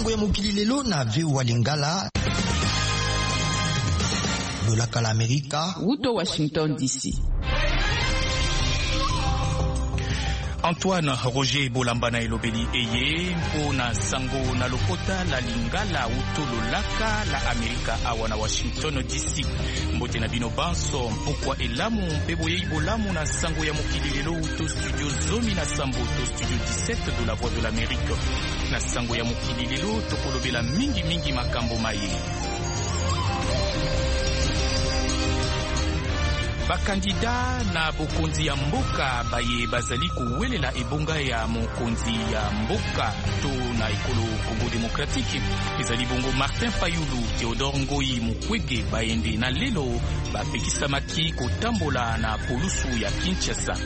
sango ya mokili lelo na VOA Lingala lolaka la Amerika Wuto Washington DC. Antoine Roger Bolambana elobeli eye mpona sango na lokota la Lingala utololaka la Amerika awa na Washington DC. Mbote na bino banso mpokwa elamu mpebo ye ibolamu na sango ya mokili lelo uto studio zomi na sambo to studio 17 de la Voix de l'Amérique. Na sango ya mokili lelo tokolobela mingi makambo maye. Bakandida na bokonzi ya mboka baye bazali kuwelela ebonga ya mokonzi ya mboka to na ekolo Congo Démocratique. Ezali bongo Martin Fayulu, Théodore Ngoyi Mukwege baende na lelo bapekisamaki kotambola na polusu ya Kinshasa.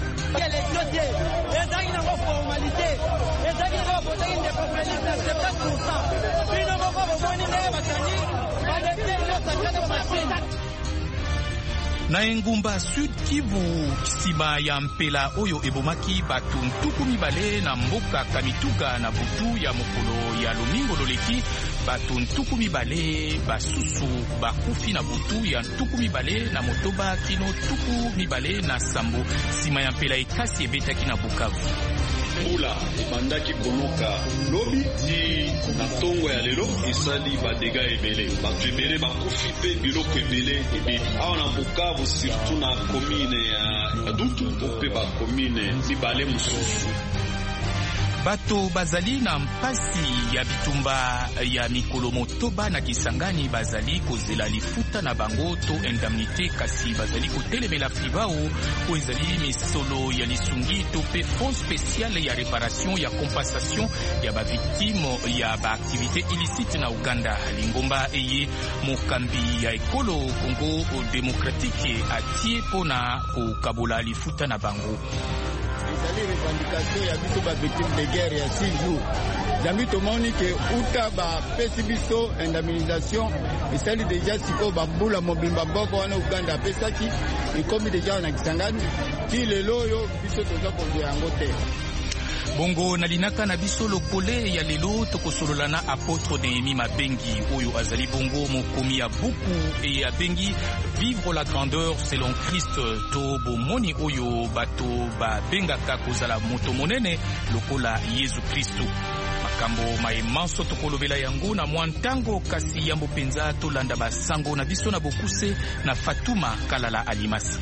Na engumba Sud Kivu sima ya mpela oyo ebomaki batu ntuku mibale na mboka Kamituga na butu ya mokolo ya lomingo loleki, batu ntuku mibale basusu bakufi na butu ya ntuku mibale na motoba kino ntuku mibale na sambo sima ya mpela ekasi ebetaki na Bukavu. Mbula ebandaki konoka lobi ti na tongo ya lelo esali badega ebele, bato ebele bakufi mpe biloko ebele ebebi awa na Bukavu, surtout na komine ya Dutu mpe bakomine mibale mosusu. Bato bazali na mpasi ya bitumba ya mikolo motoba na Kisangani bazali kozela lifuta na bango to indemnité, kasi bazali kotelemela fribao o ezali misolo ya lisungi to pe fonds spécial ya réparation ya compensation ya ba victime ya ba activité illicite na Uganda. Lingomba eye mokambi ya ekolo Congo Démocratique atie pona kokabola lifuta na bango. Ezali revendication ya biso ba victime de guerre ya 6 jours. Jambi tomoni ke uta ba pesi biso indemnisation esali deja siko bambula mobimba mboko wana Uganda pesaki ikomi deja na Kisangani ti lelo yo biso toza kozwa yango te. Bongo nalinaka na biso lokole ya lelo tokosolola na apôtre Nehemi Mabengi oyo azali bongo mokomi ya buku e abengi vivre la grandeur selon Christ to bomoni oyo bato babengaka kozala moto monene lokola Yesu Kristo. Makambo maemanso tokolobela yango na mwantango, kasi yambo penza tolanda basango na biso na bokuse na Fatuma Kalala Alimasi.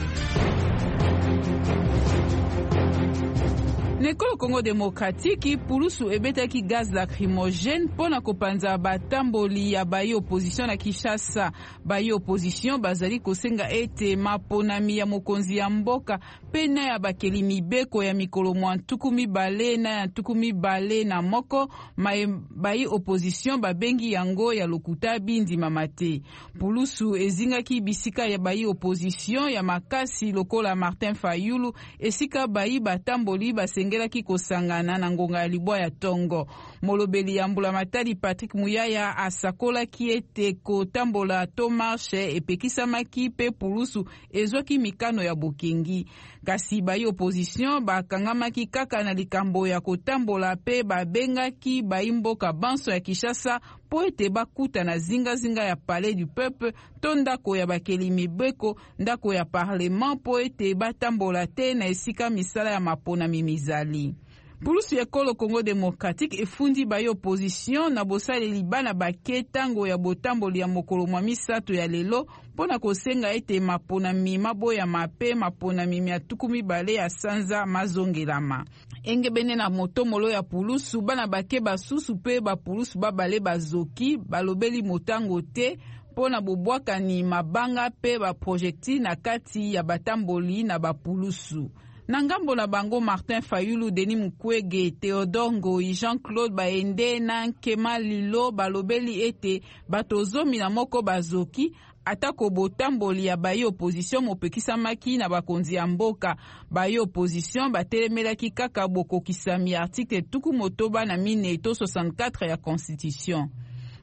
Nekolo Congo Démocratique pulusu ebetaki gaz lacrymogène pona kopanza batamboli ya bayi opposition na Kinshasa. Bayi opposition bazali kosenga ete maponami ya mokonzi ya mboka pena ya bakeli mibeko ya mikolo mwa ntuku mibale na ya ntuku mibale na moko bayi opposition babengi yango ya lokuta bindima mate. Pulusu ezingaki bisika ya bayi opposition ya makasi lokola Martin Fayulu esika bayi batamboli basengelaki kosangana na ngonga ya libwa ya tongo. Molobeli ya mbula matali Patrick Muyaya asakolaki ete kotambola to marche epekisamaki pe pulusu ezwaki mikano ya bokengi. Kasi bayi opposition bakangamaki kaka na likambo ya kotambola pe babengaki bayi mboka banso ya Kinshasa po ete bakuta na zinga ya Palais du Peuple to ndako ya bakeli mibeko, ndako ya parlement po ete batambola te na esika misala ya maponami mizali. Pulusu ekolo Congo Démocratique efundi bayi opposition na bosaleli bana bake tango ya botamboli ya mokolo mwa misato ya lelo pona kosenga ete maponami maboya mape maponami ya tuku mibale ya sanza mazongelama. Engebene na motomolo ya pulusu bana bake basusu pe bapulusu babale bazoki balobeli motango te pona bobwakani mabanga pe baprojectile na kati ya batamboli na bapulusu. Na ngambo na bango Martin Fayulu, Denis Mukwege, Théodore Ngoyi, Jean-Claude Baende na Nkema Lilo balobeli ete batozomi na moko bazoki atako botamboli ya bayi opposition mopekisamaki na bakonzi ya mboka. Bayi opposition batelemelaki kaka bokokisami article tuku motoba na 1964 ya constitution.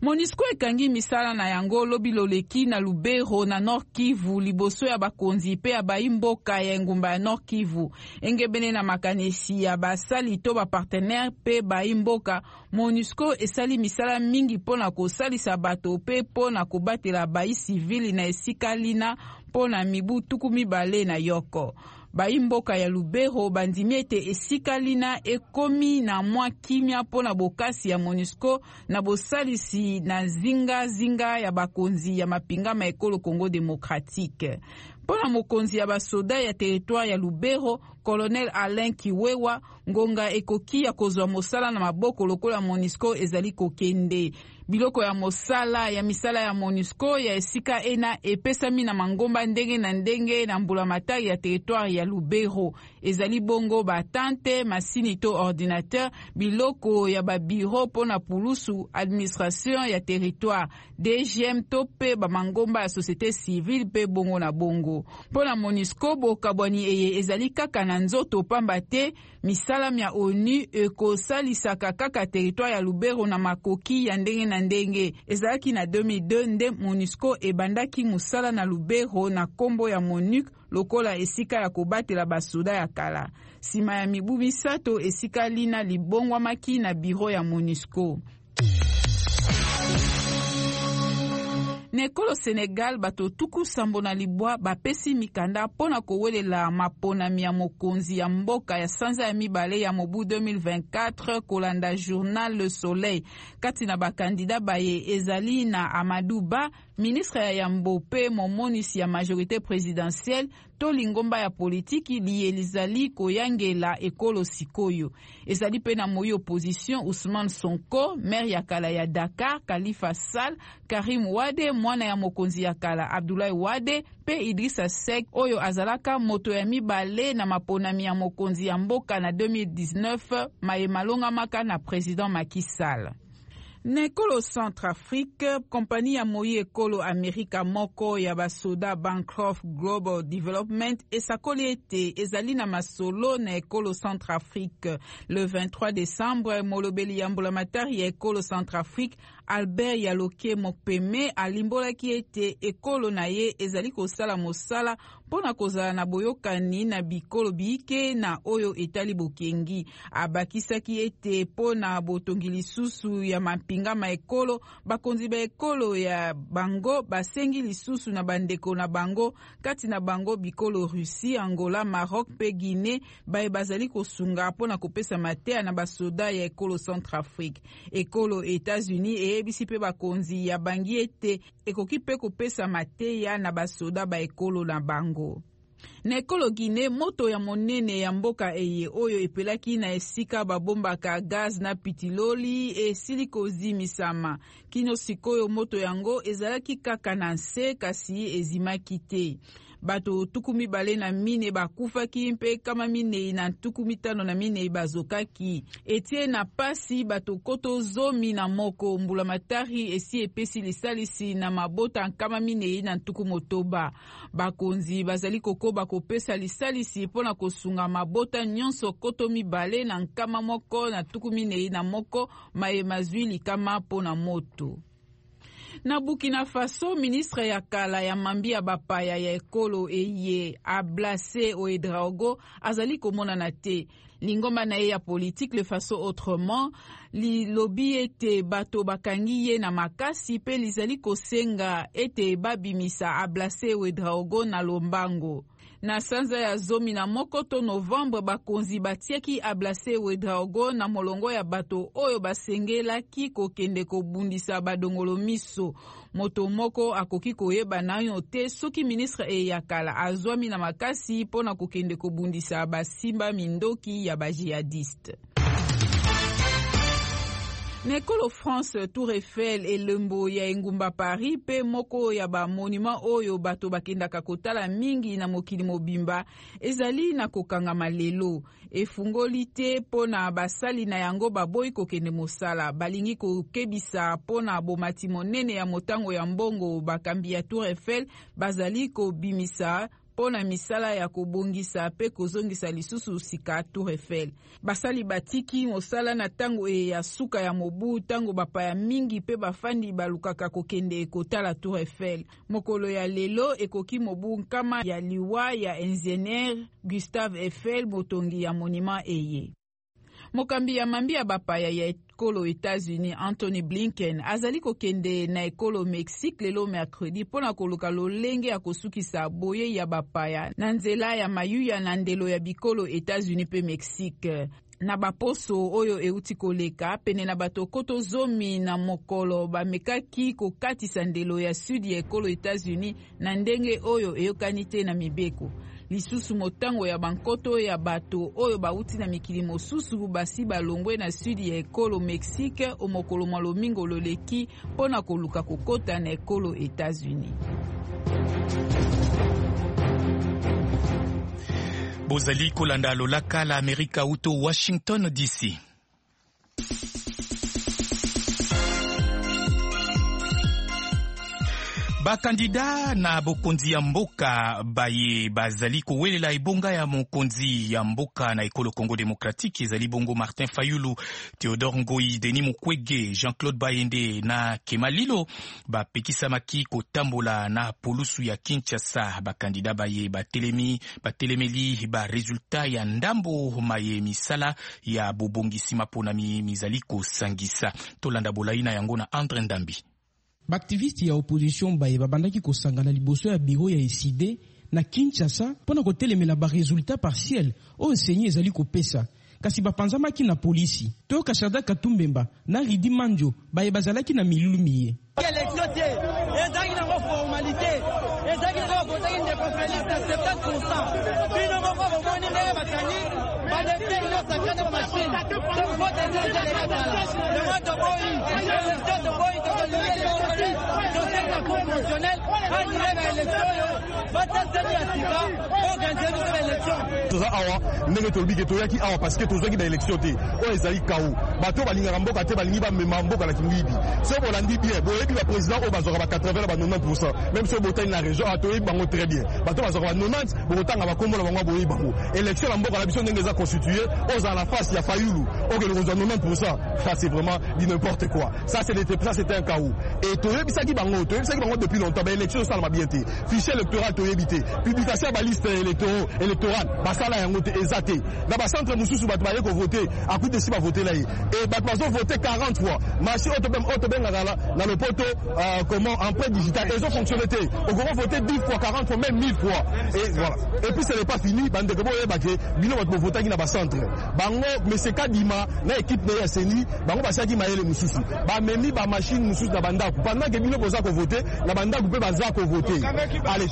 MONUSCO ekangi misala na yango lobi loleki na Lubero na Nord Kivu liboso ya bakonzi pe ya baimboka ya engumba ya Nord Kivu. Engebene na makanisi ya basali to ba partenaire pe baimboka, MONUSCO esali misala mingi pona kosalisa bato pe pona kobatela bai civili na esika lina pona mibu tuku mibale na yoko. Baimboka ya Lubero bandimi ete esika lina ekomi na mwa kimia pona bokasi ya MONUSCO na bosalisi na zinga ya bakonzi ya mapingama ekolo Congo Démocratique. Pona mokonzi ya basoda ya territoire ya Lubero, Colonel Alain Kiwewa, ngonga ekoki ya kozwa mosala na maboko lokola MONUSCO ezali kokende. Biloko ya mosala ya misala ya MONUSCO ya esika ena epesami na mangomba ndenge na ndenge na mbulamatari ya territoire ya Lubero. Ezali bongo batante, masini to ordinateur, biloko ya babiro pona pulusu, administration ya territoire, DGM to pe bamangomba ya société civile pe bongo na bongo. Pona MONUSCO bokabwani eye ezali kaka na nzoto pamba te misala ya ONU ekosalisaka kaka territoire ya Lubero na makoki ya ndenge na ndenge. Ezalaki na 2002 nde MONUSCO ebandaki musala na Lubero na kombo ya MONUC lokola esika ya kobatela basoda ya kala. Sima ya mibu misato esika lina libongwamaki na biro ya MONUSCO. Nekolo Senegal bato tuku sambo na libwa bapesi mikanda pona kowelela maponami ya mokonzi ya mboka ya sanza ya mibale ya mobu 2024 kolanda journal Le Soleil. Kati na bakandida baye ezali na Amadou Ba, ministre ya Yambo pe momonisi ya majorité présidentielle, to lingomba ya politiki liyelizali koyangela ekolo sikoyo. Ezali pe na moyo opposition Ousmane Sonko, maire ya kala ya Dakar, Khalifa Sall, Karim Wade, mwana ya mokonzi ya kala Abdoulaye Wade, pe Idrissa Seck oyo azalaka moto ya mibale na maponami ya mokonzi ya mboka na 2019 mayemalonga maka na président Macky Sall. Na ekolo Centrafrique, kompani ya moyi ekolo Amerika moko ya basoda Bancroft Global Development esakoli ete ezali na masolo na ekolo Centrafrique. Le 23 décembre, molobeli ya mbulamatari ya ekolo Centrafrique Albert Yaloke Mopeme alimbolaki ete ekolo na ye ezali kosala mosala pona kozala na boyokani na bikolo biike na oyo etali bokengi. Abakisaki ete pona botongi lisusu ya mapingama ekolo, bakonzi ba ekolo ya bango basengi lisusu na bandeko na bango, kati na bango bikolo Russie, Angola, Maroc pe Guinée bae bazali kosunga pona kopesa matea na basoda ya ekolo Centrafrique. Ekolo États-Unis eyebisi pe bakonzi ya bangi ete ekoki pe kopesa matea na basoda ba ekolo na bango. Na ekolo Guinée, moto ya monene ya mboka eye oyo epelaki na esika babombaka gaz na pitiloli esili kozimisama. Kino sikoyo moto yango ezalaki kaka na nse kasi ezimaki te. Bato tukumi bale na mine bakufaki mpe kama mine na tukumi tano na mine bazokaki. Etie na pasi bato koto zomi na moko mbulamatari esi epesi lisalisi na mabota kama mine na tukumotoba. Bakonzi bazali kokoba kopesa lisalisi pona kosunga mabota nyonso koto mibale na nkama moko na tukumi ne na moko maye mazwili kama pona moto. Na Burkina Faso, ministre ya kala ya mambia bapaya ya ekolo eye Ablase Ouedraogo azali komona na te. Lingomba na ye ya politique Le Faso Autrement li lobi ete bato bakangi ye na makasi pe lizali kosenga ete babimisa Ablase Ouedraogo na lombango. Na sanza ya zomi na moko to Novembre bakonzi batiaki Ablase Ouedraogo na molongo ya bato oyo basengelaki kokende kobundisa badongolo miso. Moto moko akoki koyeba na yo te soki ministre eyakala azwami na makasi pona kokende kobundisa basimba mindoki ya bajihadiste. Nekolo France, Tour Eiffel elembo ya engumba Paris pe moko ya ba monument oyo bato bakendaka kotala mingi na mokili mobimba ezali na kokangama lelo. Efungoli te pona basali na yango baboyi kokende mosala. Balingi kokebisa pona bomati monene ya motango ya mbongo bakambi ya Tour Eiffel bazali kobimisa pona misala ya kobongisa pe kozongisa lisusu sika Tour Eiffel. Basali batiki mosala na tango ya suka ya mobu tango bapaya mingi pe bafandi balukaka kokende kotala Tour Eiffel. Mokolo ya lelo ekoki mobu nkama ya liwa ya ingénieur Gustave Eiffel motongi ya monument eye. Mokambi ya mambi ya bapaya ya ekolo États-Unis Anthony Blinken azali kokende na ekolo Mexique lelo mercredi pona koluka lolenge ya kosukisa boye ya bapaya na nzela ya mayuya na ndelo ya bikolo États-Unis pe Mexique. Na baposo oyo euti koleka pene na bato koto zomi na mokolo bamekaki kokatisa ndelo ya sudi ya ekolo États-Unis na ndenge oyo eyokani te na mibeko. Lisusu motango ya bankoto ya bato oyo bauti na mikili mosusu basi balongwe na sudi ya ekolo Mexique omokolo malomingo loleki pona koluka kokota na ekolo États-Unis. Bozali kolanda lolaka la Amerika uto Washington DC. Bakandida na bokonzi ya mboka baye bazali kowelela ebonga ya mokonzi ya mboka na ekolo Congo Démocratique ezali bongo Martin Fayulu, Théodore Ngoyi, Denis Mukwege, Jean-Claude Bayende na Kemalilo bapekisamaki kotambola na polusu ya Kinshasa. Bakandida baye batelemeli ba resultat ya ndambo maye misala ya bobongisi mapona mizali kosangisa. Tolanda bolaina yango na Andre Ndambi. Baaktiviste ya opposition baye babandaki kosangana liboso ya biro ya ECD na Kinshasa pona kotelemela ba resultat partiel o enseigné ezali kopesa kasi bapanzamaki na polisi. To Kashada Katumbemba na Ridi Manjo baye bazalaki na milulu miye. Élection te ezaki na formalité ezaki na botaki de conférence 70%. Bino moko bomoni ndenge bakani badepte yo sakana machine. Donc vote ezali na kala. Le vote boy, élection de boy to le dossier constitutionnel a lié la élection yo. Bataseli atika organiser une élection. Toza awa ndenge tolbike toyaki awa parce que tozaki na élection te. O ezali kaou. Bato balinga mboka te balingi ba mema mboka na kingibi. So bolandi bien. Et le président au bazora va 80 ba 90%. Même si botagne la région a toyé bango très bien. Bato bazora 90, botanga ba kombo la bango boyi bango. Élection la mboka la biso ndenge za constitué, aux à la face ya Fayulu. O que le 90%. Ça c'est vraiment dit n'importe quoi. Ça c'était un chaos. Et toyé bisaki bango depuis longtemps. Ben élection ça m'a bien été. Fichier électoral toyé bité. Publication ba liste électorale. Ba sala yango te exaté. Na ba centre mususu bato ba yeko voter. A coup de si ba voter là. Et bato bazo voter 40 fois. Machine auto na le poto comment empreinte digitale ils ont fonctionné. Au gros voté 10 fois 40 fois même 1000 fois et voilà. Et puis ce n'est pas fini bande de boye baké bino votre voter na ba centre bango monsieur Kadima na équipe na Seni bango basaki maele mususu ba memi ba machine mususu na banda pendant que bino boza ko voter na banda ku pe baza ko voter. Allez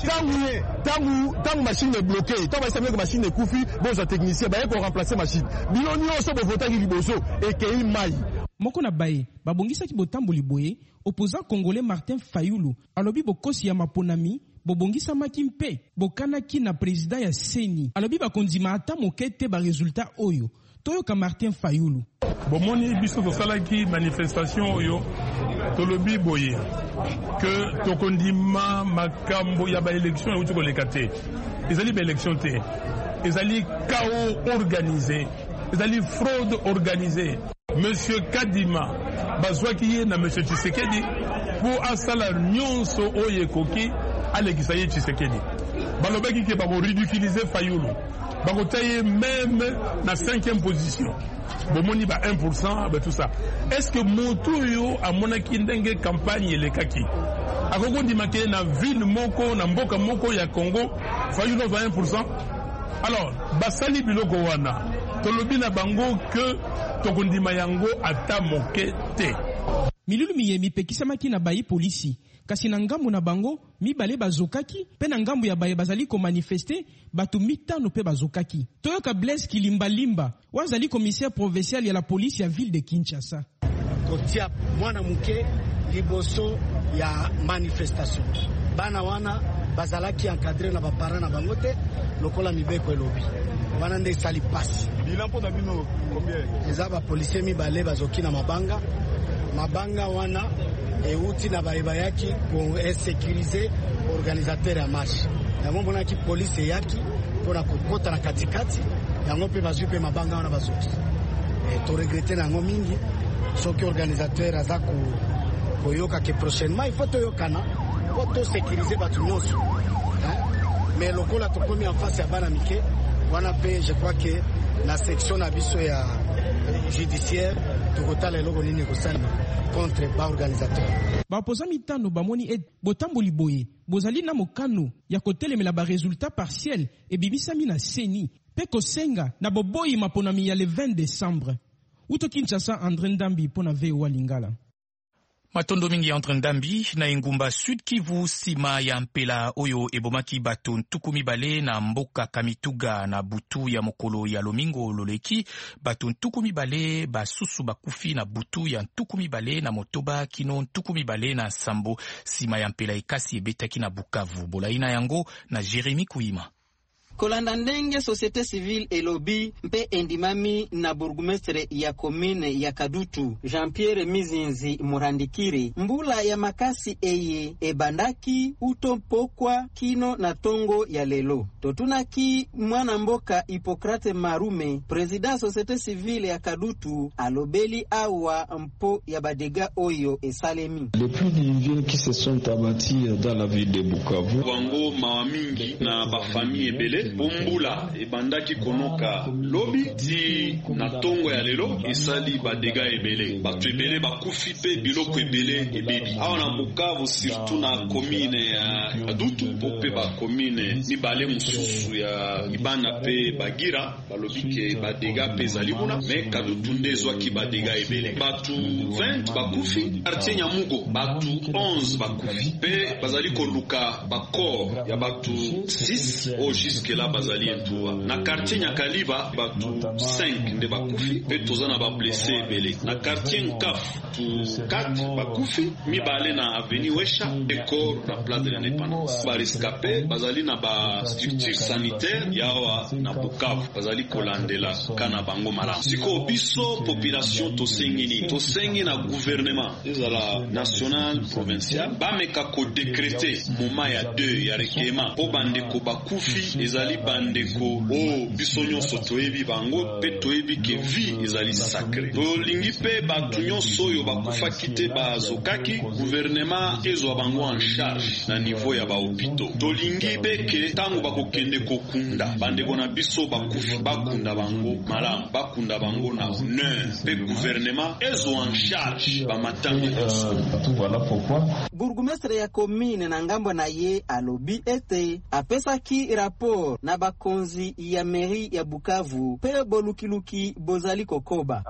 tangu machine est bloquée tant ba semé que machine est koufi boza technicien ba ko remplacer machine bino nyonso bo voter liboso et kei mai moko na baye babongisaki botamboli boye opposant congolais Martin Fayulu alobi bokosi ya maponami bobongisa maki mpe bokanaki na président ya Seni alobi bakondima ata moke te ba resultat oyo toyoka Martin Fayulu. Bomoni biso tosalaki manifestation oyo tolobi boye que tokondima makambo ya ba élection euti koleka te ezali ba élection te ezali chaos organisé ezali fraude organisée. Monsieur Kadima bazwaki ye na Monsieur Tshisekedi pour asala nyonso oye koki alekisa ye Tshisekedi balobaki ke bako ridiculiser Fayulu bako taye même na 5e position bomoni ba 1% ba tout ça. Est-ce que motuyo amonaki ndenge campagne elekaki akoko ndimake na ville moko na mboka moko ya Congo Fayulu va 1%? Alors basali biloko wana tolobi na bango que tokondima yango ata moke te. Milulu miyemi pekisamaki na bayi polisi kasi na ngambu na bango mibale bazokaki pe na ngambu ya baye bazali ko manifester batu mitano pe bazokaki. Toyoka Blaise Kilimbalimba wazali commissaire provincial ya la police ya ville de Kinshasa. Kotia mwana muke liboso ya manifestation bana wana bazalaki encadré na baparents na bango te lokola mibeko elobi wana nde sali pasi bilampo na bino combien eza ba policier mibale bazoki na mabanga wana euti na baeba yaki pour sécuriser organisateur ya marche yango monaki police yaki pona kokota na katikati yango pe bazwi pe mabanga wana bazoki to regrette nango mingi soki organisateur aza koyoka ke prochainement il faut toyokana po to sécuriser batu nyonso mais lokola tokomi en face ya bana mike wana pe je crois que la section na biso ya judiciaire tokotala eloko nini kosalema contre ba organisateur bapoza mitano bamoni botamboli boye bozali na mokano ya kotelemela ba résultat partiel ebibisami na seni pe kosenga na boboyi maponami ya le 20 décembre uto Kinshasa. André Ndambi pona VOA Lingala. Matondo mingi entre Ndambi na Ingumba Sud Kivu sima ya mpela oyo ebomaki bato ntukumi bale na mboka Kamituga na butu ya mokolo ya lomingo loleki bato ntukumi bale basusu bakufi na butu ya ntukumi bale na motoba kino ntukumi bale na sambo sima ya mpela ekasi ebetaki na Bukavu. Bolaina yango na Jeremy Kuima. Kolanda ndenge société civile elobi mpe endimami na burgumestre ya commune ya Kadutu Jean-Pierre Mizinzi Murandikiri mbula ya makasi eye ebandaki utompokwa kino na tongo ya lelo totunaki mwana mboka Hippocrate Marume président société civile ya Kadutu alobeli awa mpo ya badega oyo esalemi. Les pluies diluviennes qui se sont abattues dans la ville de Bukavu wango mawamingi na bafamille ebele Bombula ebandaki konoka lobi di na tongo ya lelo esali badega ebele bato ebele bakufi pe biloko ebele ebebi awa na Bukavu surtout na commune ya Kadutu pe ba commune mibale mususu ya Ibanda pe Bagira balobi ke badega pe ezali kuna me Kadutu ndezwaki badega ebele bato 20 bakufi quartier Nyamugo bato 11 bakufi pe bazali koluka bakor ya bato 6 au jusque là bazali entoura na quartier Nyakaliba batu 5 nde bakufi pe tozana ba blessé ebele na quartier Nkaf tu 4 bakufi mibale na avenue Wesha Ekor na place de l'Indépendance ba rescapé bazali na ba structure sanitaire yawa na Bukavu bazali kolandela kana bango malamu siko biso population tosengi na gouvernement ezala national provincial ba meka ko décréter moment ya 2 ya rekema po bandeko bakufi ezali bandeko o biso nyonso toyebi bango pe toyebi ke vie ezali sacré tolingi pe bato nyonso oyo bakufaki te bazokaki gouvernement ezwa bango en charge na niveau ya bahopitaux tolingi pe ke tango bakokende kokunda bandeko na biso bakufi bakunda bango malamu bakunda bango na honneur pe gouvernement ezwa en charge bamatanga nyonso. Burgumestre ya commune na ngambo na ye alobi ete apesaki rapport na bakonzi ya mairie ya Bukavu pe bolukiluki bozali kokoba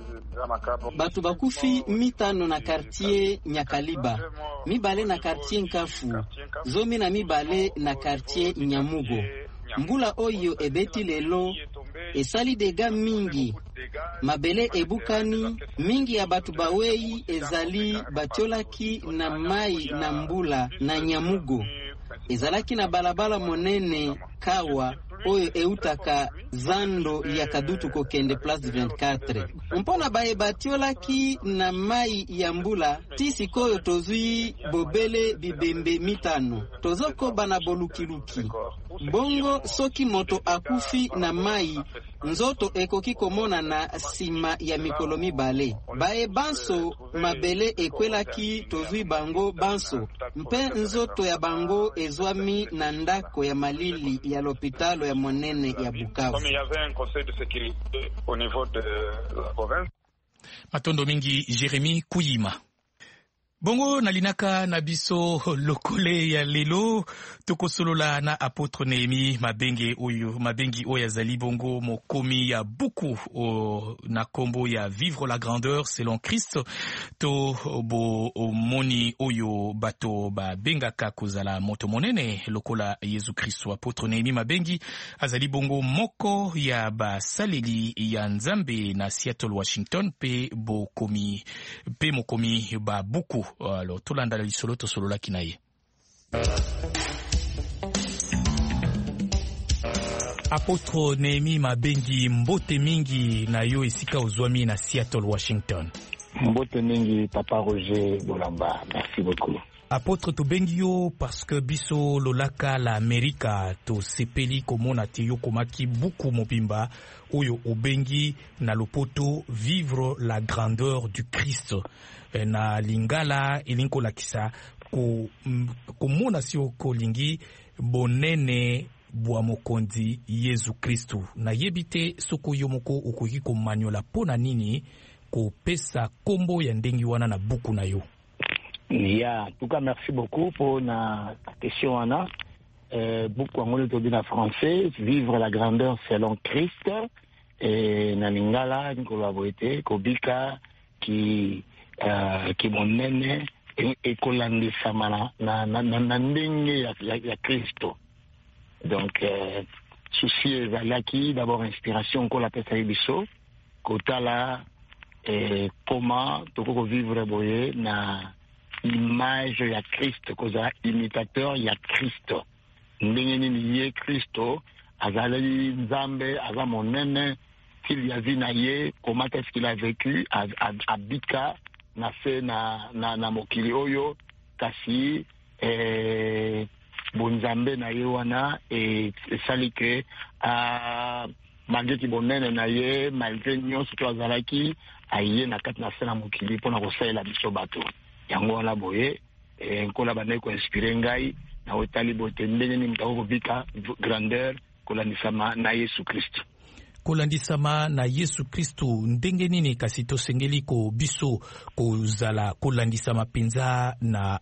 batu bakufi mitano na quartier Nyakaliba mibale na quartier Nkafu zomi na mibale na quartier Nyamugo mbula oyo ebeti lelo esali dega mingi mabele ebukani mingi ya batu bawei ezali batiolaki na mai na mbula na Nyamugo ezalaki na balabala monene kawa oyo eutaka zando ya Kadutu kokende place 24 mpona bae batiolaki na mai ya mbula tisi koyo tozui bobele bibembe mitano tozoko bana bolukiluki bongo soki moto akufi na mai nzoto ekoki komona na sima ya mikolo mibale bae banso mabele ekwelaki tozui bango banso mpe nzoto ya bango ezwami na ndako ya malili ya lopitalo ya monene ya Bukavu. Matondo mingi Jeremy Kuyima. Bongo nalinaka na biso lokole ya lelo tokosolola na apôtre Néhémie Mabengi oyo azali bongo mokomi ya buku na kombo ya vivre la grandeur selon Christ to bo moni oyo bato babengaka kozala moto monene lokola Yesu Kristo. Apôtre Néhémie Mabengi azali bongo moko ya basaleli ya Nzambe na Seattle, Washington pe mokomi ba buku. Alors tolanda lisolo tosolola kinaye. Apôtre Néhémie Mabengi mbote mingi na yo esika ozwami na Seattle, Washington. Mbote mingi Papa Roger Bolamba, merci beaucoup. Apôtre Tobengio, parce que biso lolaka la Amerika to sepeli komona teyo komaki buku mobimba oyo obengi na lopoto vivre la grandeur du Christ na lingala elinko lakisa komona sio kolingi bonene bwa mokonzi Yesu Kristu na yebite soko yomoko okoki komanyola pona nini kopesa kombo ya ndengi wana na buku na yo. En tout cas, merci beaucoup pour la question, Anna. Beaucoup en en français, vivre la grandeur selon Christ. Et Nalingala, Nicolas Kobika, qui monene, et Kolandi Samana, Nandingue, ya Christo. Donc, souci Zalaki, d'abord inspiration, qu'on l'appelle Saïbiso, Kotala, comment, Toko vivre boye, na, image ya Christ, koza imitateur ya Christ. Ndenge nini ye Christo, azali nzambe, aza monene, qu'il y a vu na ye, comment est-ce qu'il a vécu, abika, na fe na mokili oyo, kasi, bonzambe na ye wana, sali ke, malgré ki bonene na ye, malgré nyon, surtout azalaki, aye na kat na fe na mokili, pona kosaye la biso bato. Yango wana boye nkola banaye ko inspire ngai na otali bote ndenge ni mtako kobika grandeur kolandisama na Yesu Kristo. Kolandisama na Yesu Kristo ndenge nini kasi tosengeli ko biso kozala kolandisama penza na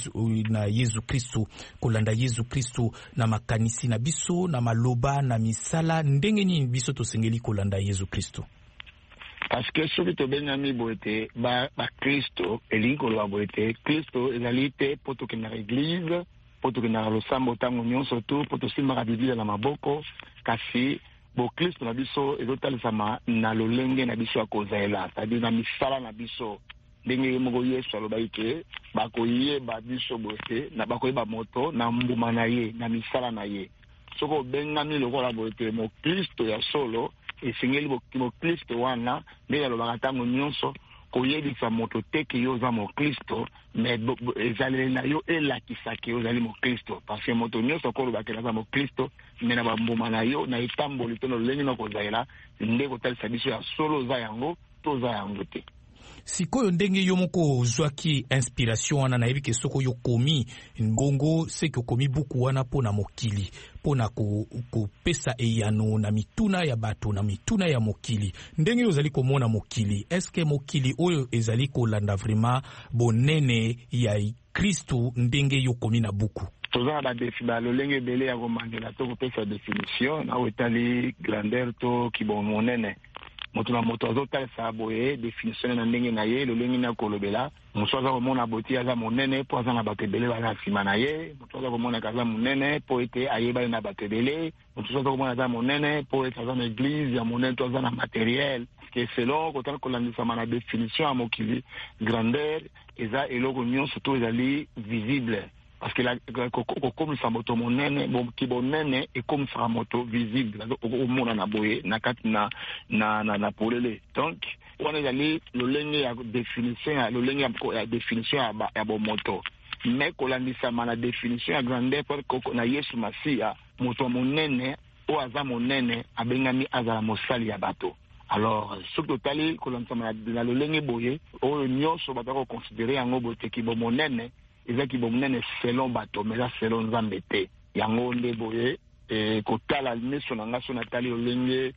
Yesu Kristo, kolanda Yesu Kristo na makanisi na biso na maloba na misala ndenge nini biso tosengeli kolanda Yesu Kristo. Parce que ce que Benjamin Boete, Christo, et l'Inkolo Boete, Christo, et la lite, pour tout que dans l'église, pour tout que dans le sambo tango surtout, pour tout ce qui m'a dit dans ma boko, kasi, bo Christo na biso, et l'autre sama, na lo lenge na biso a cause là, c'est-à-dire na misala na biso, lenge mogo yesu alobaike, bako ye ba biso boete, na bako ye ba moto, na mbuma na ye, na misala na ye. Soko Benjamin lo kola boete, mo Christo ya solo, et singeli mo Kristo wana ndenge lobaka tango nyonso koyebisa moto te ke yo za mo Kristo mais ezali na yo elakisa ke yo zali mo Kristo parce que moto nyonso ko lobaka za mo Kristo mais na bambuma na yo na itamboli to lengi na kozaela ndeko talisa biso ya solo za yango to za yango te. Sikoyo ndenge yo moko zwaki inspiration wana na yebike soko yo komi ngongo seko komi buku wana pona mokili pona ko pesa eyano na mituna ya bato na mituna ya mokili ndenge yo zali komona mokili eske mokili oyo ezali kolanda vraiment bonene ya Kristo ndenge yo komi na buku toza ba defina lolenge bele ya komangela to kopesa definition na wetali grandeur to kibomonene moto na moto azotalisa boye definition na ndenge na ye lolenge na kolobela moso aza komona boti aza monene po aza na bato ebele baza nsima na ye moto aza komona kaza monene po ete ayebali na bato ebele moto aza komona aza monene po ete aza na eglise ya monene to aza na materiel ke selon kotala kolandisama na definition ya mokili grandeur eza eloko nyonso to ezali visible parce que comme ça moto monene bon ki bonene et comme ça moto visible au mona na boye na kat na polele donc on est allé le lenge ya définition le lenge ya définition ya bon moto mais kolandisa mana définition ya grandeur pour na Yesu Masia moto monene o aza monene abengami azala mosali ya bato. Alors ce totali kolandisa mana na le lenge boye o nyonso batako considérer yango bote ki bon monene ezaki bomnene selon bato mais là selon nzambe te yango nde boye kotala miso na nga so natali olenge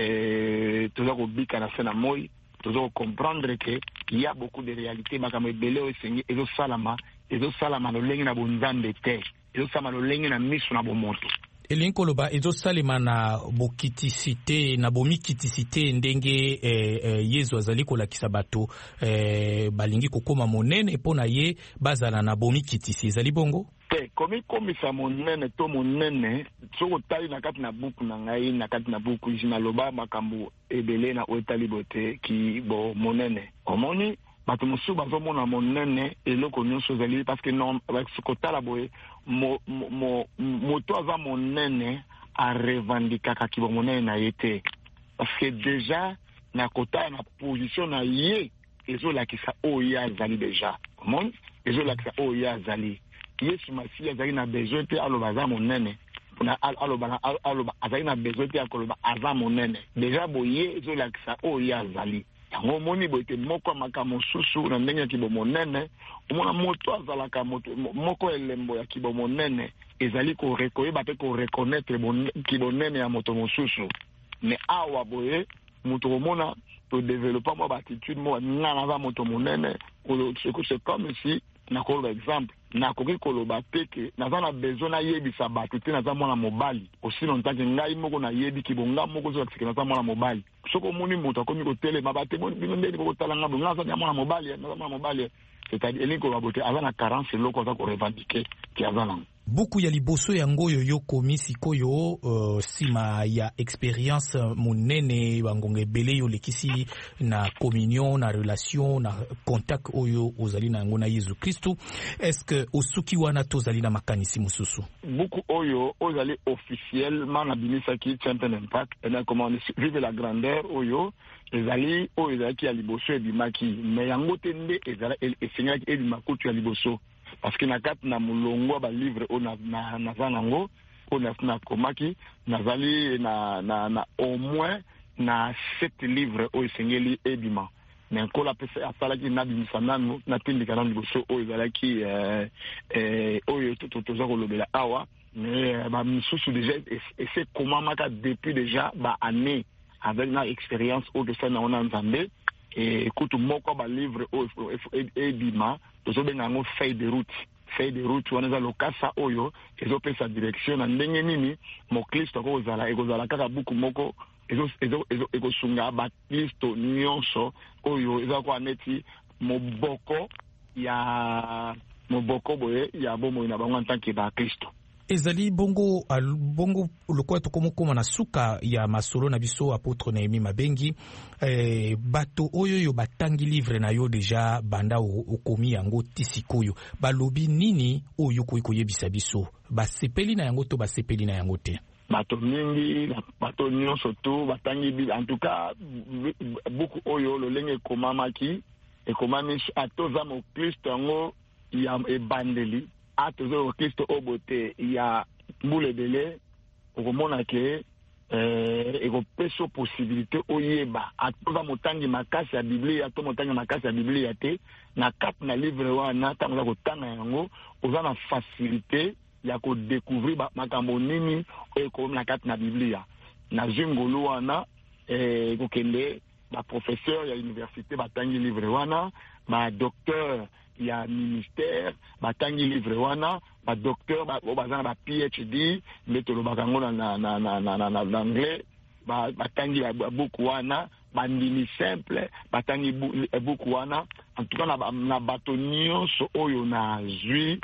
toza kobika na se na moi toza comprendre que il y a beaucoup de réalités makambo ebele oyo esengi ezosalama lolenge na bonzambe te ezosalama lolenge na miso na bomoto elinkoloba ezosalema na bokitisite na bomikitisite ndenge Yesu azali kolakisa bato balingi kokoma monene mpona ye bazala na bomikitisi ezali bongo te komikomisa monene to monene soko tali na kati na buku na ngai na kati na buku jinaloba makambo ebele na otali bote ki bo monene omoni bato mosusu bazomona monene eloko nyonso ezali parce que non kotala boye moto aza monene arevandikaka kibo monene na ye te parce que déjà na kotala na position na ye ezolakisa oyo azali déjà omoni ezolakisa oyo ye azali yesu masiya azali na besoin te aloba aza monene aloba azali na besoin te akoloba aza monene deja boye ezolakisa oyo ye azali yango omoni boye te moko ya makambo mosusu na ndenge ya kibo monene omona moto azalaka moko elembo ya kibo monene ezali koyeba mpe koreconnaitre kibonene ya moto mosusu me awa boye moto omona todevelopa mwa baatitude moko nga naza moto monene c'est comme si nakoloba exemple nakoki koloba te ke naza na besoin nayebisa bato te naza mwana mobali aussi longtemps ke ngai moko nayebi kibonga moko ezolakisike naza mwana mobali soki omoni moto akomi kotelema bate bino ndeni kokotala nga bo nga naza mwana mobali naza mwana mobali c'est-à-dire elingi koloba bote aza na carence eloko aza korevendike ke aza nango buku ya liboso yango oyo yokomi sikoyo sima ya experience monene bangonga ebele yo lekisi na communion na relation na contact oyo ozali na yango na Yesu Kristu est-ce que osuki wana tozali na makanisi mosusu buku oyo ozali officiellement na bimisaki Champion Impact et na comment vivre la grandeur oyo ezali oyo ezalaki ya liboso ebimaki me yango te nde ezala esengaki ebimakutu ya liboso parce que na kati na mulongo ba livre o na zanango o na komaki nazali na au moins na 7 livres o esengeli ebima mais nkola pesa asalaki na bimisanano na tindika na liboso o ezalaki oyo toza kolobela awa mais ba misusu déjà essaie comment maka depuis déjà ba année avec na expérience au dessin na ona nzambe et kutu moko ba livre ebima tozobenga ngo feuille de route wana za lokasa oyo ezopesa direction na ndenge nini mo Kristo akozala ekozala kaka buku moko ekosunga ba Kristo nyonso oyo ezakwa neti moboko boye ya bomo na bango en tant que ba Kristo ezali bongo lokola tokomokoma na suka ya masolo na biso apôtre Néhémie Mabengi bato oyo batangi livre na yo deja banda okomi yango tisikoyo balobi nini oyo koyebisa biso basepeli na yango to basepeli na yango te bato mingi bato nyonso to batangi en tout cas buku oyo lolenge ekomami atoza mo Kristo yango ya ebandeli atozo Kristo obote ya mbule bele okomona ke ekopeso possibilité oyeba atoza motangi makasi ya Biblia to motangi makasi ya Biblia te na kati na livre wana tango za kotanga yango oza na facilité ya ko découvrir makambo nini oyo na kati na Biblia na jingolo wana kokende ba professeur ya université batangi livre wana ba docteur ya ministère batangi livre wana ba docteur bazana ba PhD metolo bakango na anglais batangi buku wana bandimi simple batangi buku wana en tout cas na bato nyonso oyo na zui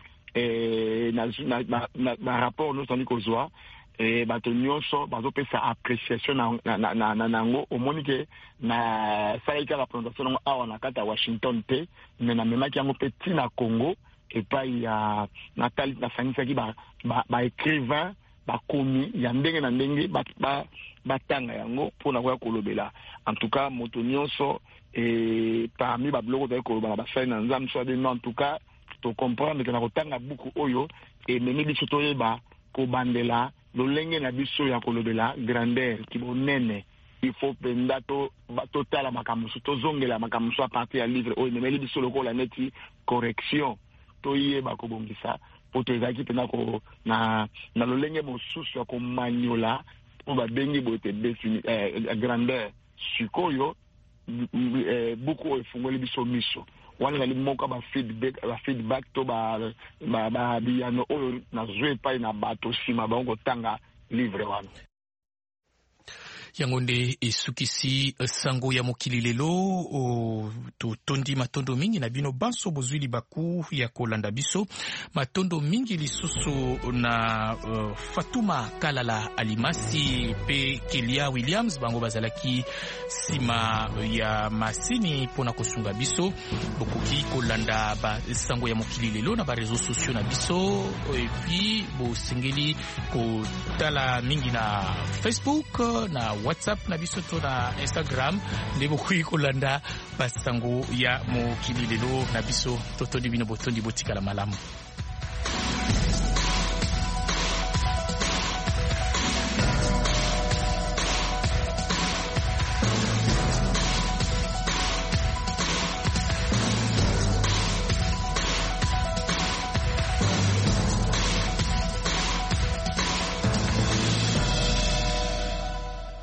na rapport no tandi kozwa bato nyonso bazopesa appréciation na nango omoni ke na saika la présentation nango awa na kata Washington te mais na memaki yango pe tina Congo epai ya natali na sangisaki ba écrivain bakomi ya ndenge na ndenge batanga yango mpona koya kolobela en tout cas moto nyonso parmi babiloko tozali koloba na basali na nzambe so de en tout cas to comprendre ke na kotanga buku oyo ememi biso toyeba kobandela lolenge na biso ya kolobela grandeur kibonene il faut penda totala makambo tozongela makambo a partir ya livre oyo emeli biso lokola neti correction toyeba kobongisa po tozalaki pena na lolenge mosusu ya komanyola po babengi bote grandeur sikoyo buku oyo efungoli biso miso wana ezali moko ba feedback to ba biyano oyo nazwi epai na bato nsima bango kotanga livre wana yango nde esukisi sango ya mokili lelo totondi matondo mingi na bino banso bozwi libaku ya kolanda biso matondo mingi lisusu na Fatuma Kalala Alimasi pe Kelia Williams bango bazalaki sima ya masini pona kosunga biso bokoki kolanda ba sango ya mokili lelo na ba réseaux sociaux na biso et puis bo singeli ko tala mingi na Facebook na WhatsApp na biso to na Instagram nde bokoki kolanda basango ya mokili lelo na biso totondi bino botondi botikala malamu.